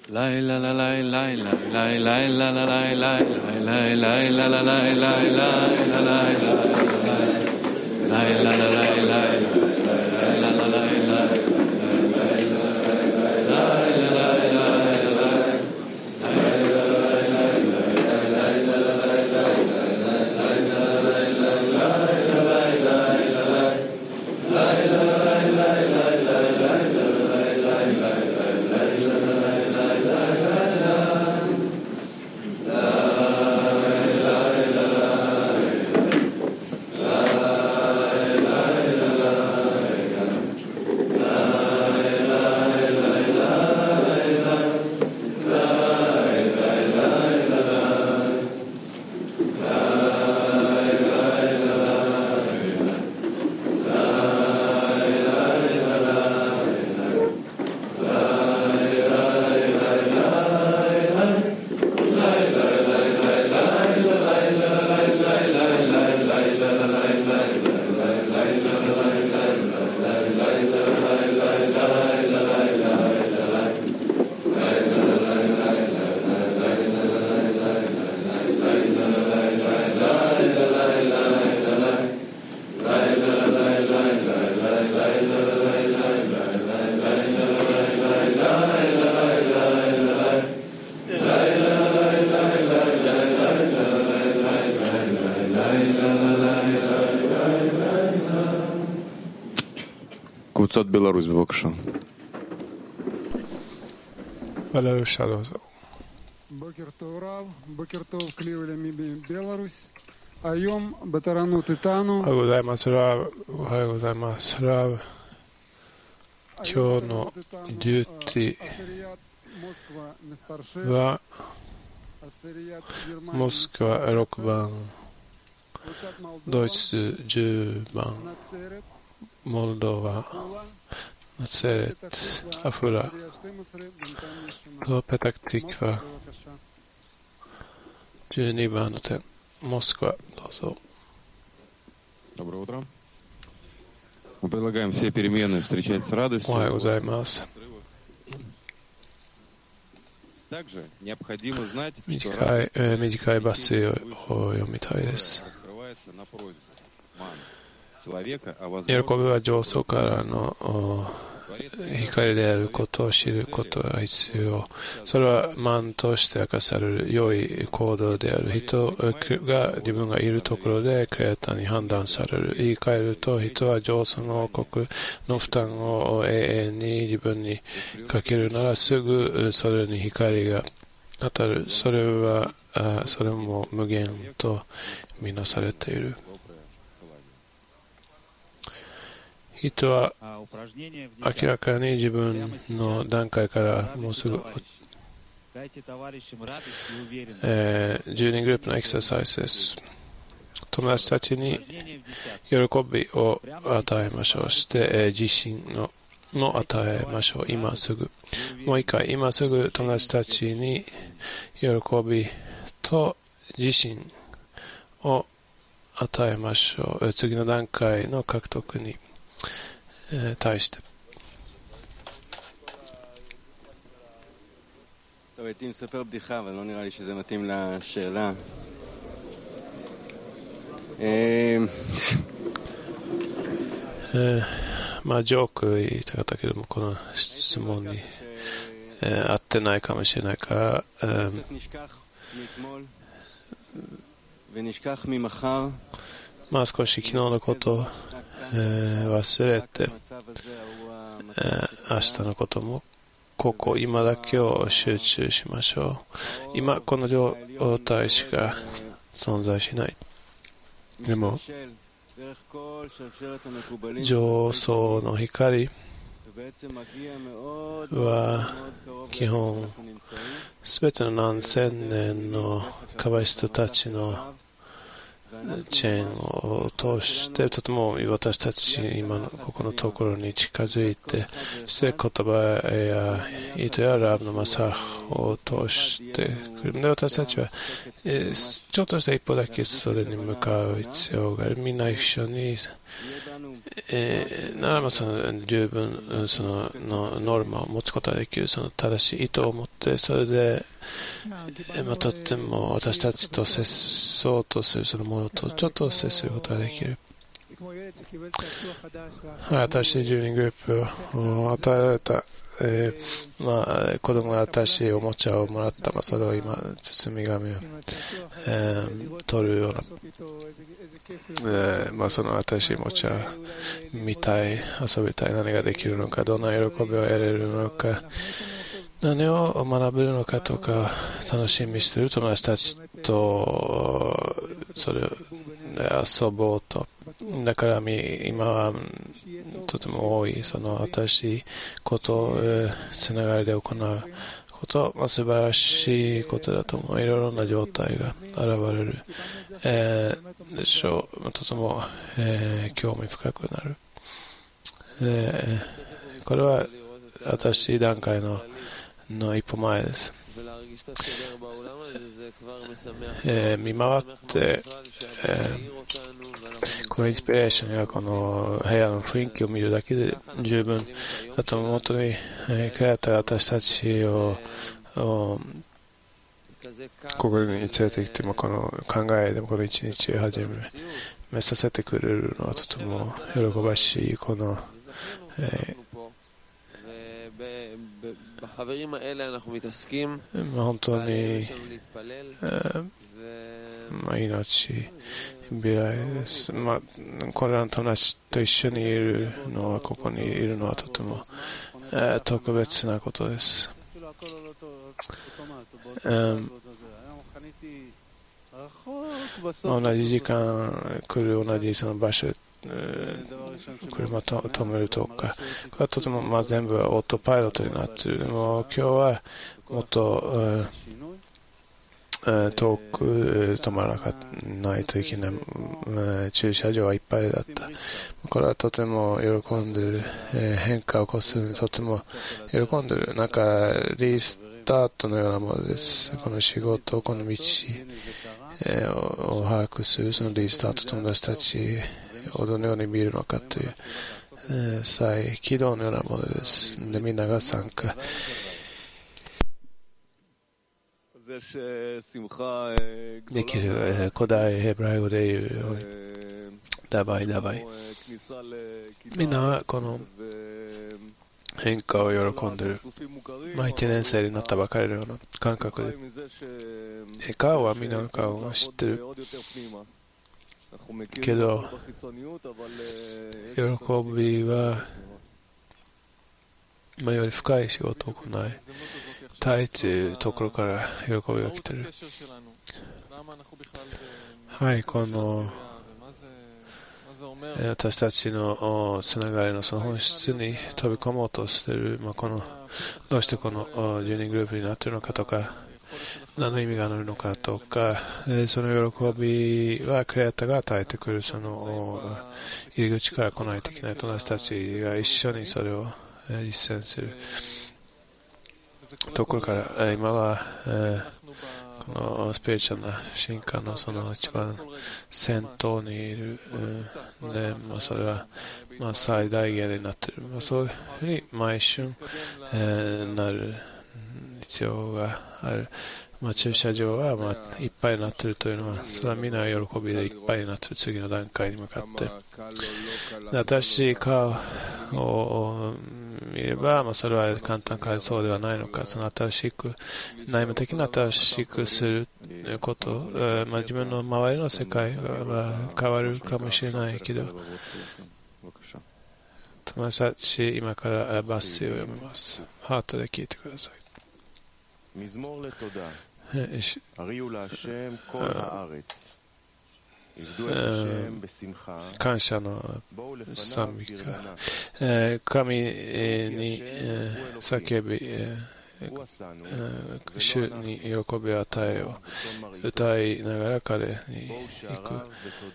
קבוצת בלרוס, בבקשה. בלרוס, שלום. בוקר טוב רב, בוקר טוב קליולה מבלרוס. היום בתורנות איתנו. おはようございます、ラブ。おはようございます、ラブ。今日のデューティはモスクワ6番、ドイツ10番、モルドバ、ナツェレット、アフラとペタクティクワ、12番の点、モスクワ、どうぞ。 Доброе утро. Мы предлагаем все перемены встречать с радостью. おはようございます。 Также необходимо знать, что 短いバスを読みたいです。 раскрывается на просьбу человека о 喜び возможности は上層からの光であることを知ることが必要。それは満として明かされる良い行動である。人が自分がいるところでクレーターに判断される。言い換えると、人は上層の王国の負担を永遠に自分にかけるならすぐそれに光が当たる。それも無限とみなされている。人は明らかに自分の段階からもうすぐ10人グループのエクササイズです。友達たちに喜びを与えましょう。して、自信の与えましょう。今すぐ。もう一回、今すぐ友達たちに喜びと自信を与えましょう。次の段階の獲得に対して。 טוב, הייתי מספר בדיחה, אבל לא נראה לי שזה מתאים לשאלה. まあジョーク言いたかったけども、この質問に合ってないかもしれないから、まあ少し昨日のことを忘れて、明日のことも今だけを集中しましょう。今この状態しか存在しない。でも上層の光は基本すべての何千年のカバリストたちのチェーンを通してとても私たち今のここのところに近づいて、そして言葉や糸やラブのマサを通してくるので、私たちはちょっとした一歩だけそれに向かう必要がある。みんな一緒にならばその十分そのノルマを持つことができる、その正しい意図を持って、それで、とっても私たちと接そうとするそのものとちょっと接することができる。新しい住人グループを与えられた、子供が新しいおもちゃをもらった、それを今包み紙を、取るような、その新しいおもちゃ見たい、遊びたい、何ができるのか、どんな喜びを得られるのか、何を学べるのかとか楽しみにしている友達たちとそれで遊ぼうと。だから今はとても多いその新しいことをつながりで行うこと、素晴らしいことだと思う。いろいろな状態が現れる、でしょう。とても、興味深くなる。これは新しい段階の一歩前です。見回って、このインスピレーションやこの部屋の雰囲気を見るだけで十分だと思うとに、クレーターが私たちをここに連れてきてもこの考えでもこの一日を始めさせてくれるのはとても喜ばしい。この、本当に、命、未来です。これらの友達と一緒にいるのは、ここにいるのはとても、特別なことです。同じ時間来る、同じその場所で車と止めるとか、これはとても全部オートパイロットになっている。でも今日はもっと、遠く止まらないといけない、駐車場はいっぱいだった。これはとても喜んでいる、変化を起こすのにとても喜んでいる。なんかリスタートのようなものです。この仕事、この道、を把握するそのリスタート、友達たちをどのように見るのかという、再起動のようなものです。で、みんなが参加できる、古代ヘブライ語で言うようにダバイダバイ、みんなはこの変化を喜んでいる。1年生になったばかりのような感覚で、顔はみんなの顔を知ってるけど、喜びは、より深い仕事を行いたいというところから喜びが来ている。はい、この私たちのつながりのその本質に飛び込もうとしている、どうしてこの10人グループになっているのかとか、何の意味があるのかとか、その喜びはクリエイターが与えてくるその入り口から来ないといけない友達たちが一緒にそれを実践するところから、今はこのスピリチュアルな進化のその一番先頭にいる、で、それは最大限になっている。そういうふうに毎瞬、なる必要がある。駐車場はいっぱいになっているというのは、それはみんな喜びでいっぱいになっている次の段階に向かって。新しい顔を見れば、それは簡単かそうではないのか、その新しく、内面的な新しくすること、自分の周りの世界が変わるかもしれないけど、友達たち、今からバスを読みます。ハートで聞いてください。感謝の賛美歌、神に叫び、主に喜びを与えよう、歌いながら彼に行く、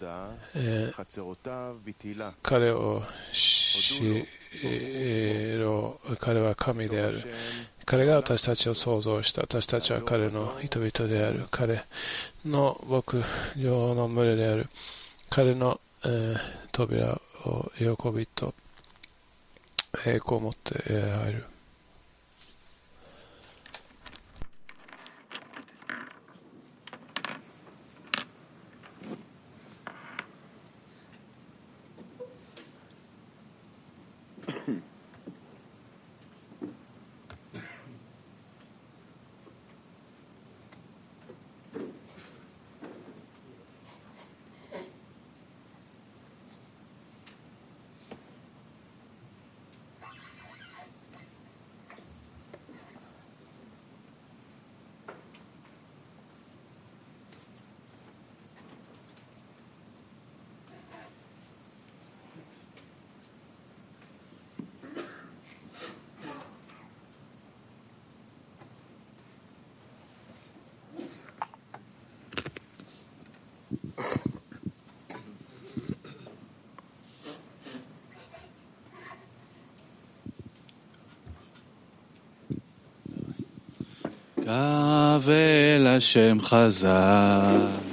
彼を知ろう、彼は神である、彼が私たちを創造した、私たちは彼の人々である、彼の牧場の群れである、彼の扉喜びと栄光を持って入る。 קבל השם חזק